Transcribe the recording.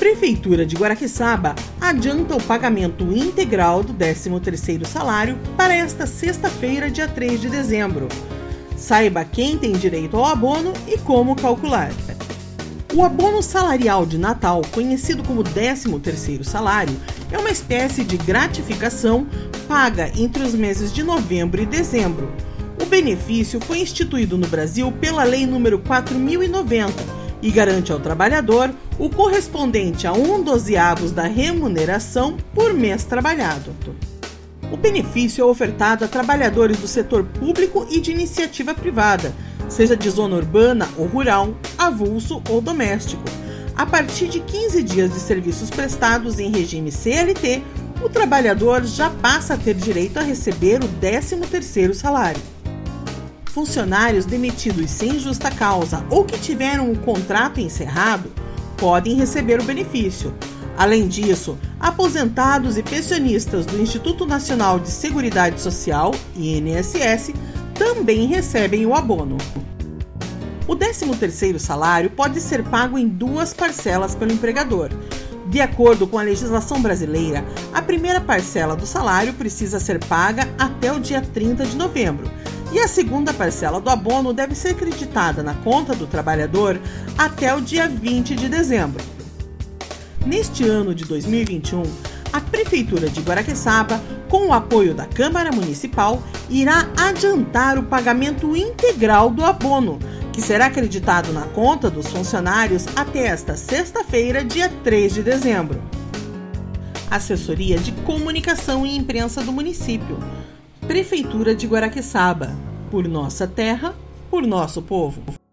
Prefeitura de Guaraqueçaba adianta o pagamento integral do 13º salário para esta sexta-feira, dia 3 de dezembro. Saiba quem tem direito ao abono e como calcular. O abono salarial de Natal, conhecido como 13º salário, é uma espécie de gratificação paga entre os meses de novembro e dezembro. O benefício foi instituído no Brasil pela Lei nº 4.090 e garante ao trabalhador o correspondente a 1/12 da remuneração por mês trabalhado. O benefício é ofertado a trabalhadores do setor público e de iniciativa privada, seja de zona urbana ou rural, avulso ou doméstico. A partir de 15 dias de serviços prestados em regime CLT, o trabalhador já passa a ter direito a receber o 13º salário. Funcionários demitidos sem justa causa ou que tiveram o contrato encerrado podem receber o benefício. Além disso, aposentados e pensionistas do Instituto Nacional de Seguridade Social, INSS, também recebem o abono. O 13º salário pode ser pago em 2 parcelas pelo empregador. De acordo com a legislação brasileira, a primeira parcela do salário precisa ser paga até o dia 30 de novembro e a segunda parcela do abono deve ser creditada na conta do trabalhador até o dia 20 de dezembro. Neste ano de 2021, a Prefeitura de Guaraqueçaba, com o apoio da Câmara Municipal, irá adiantar o pagamento integral do abono, que será acreditado na conta dos funcionários até esta sexta-feira, dia 3 de dezembro. Assessoria de Comunicação e Imprensa do município. Prefeitura de Guaraqueçaba. Por nossa terra, por nosso povo.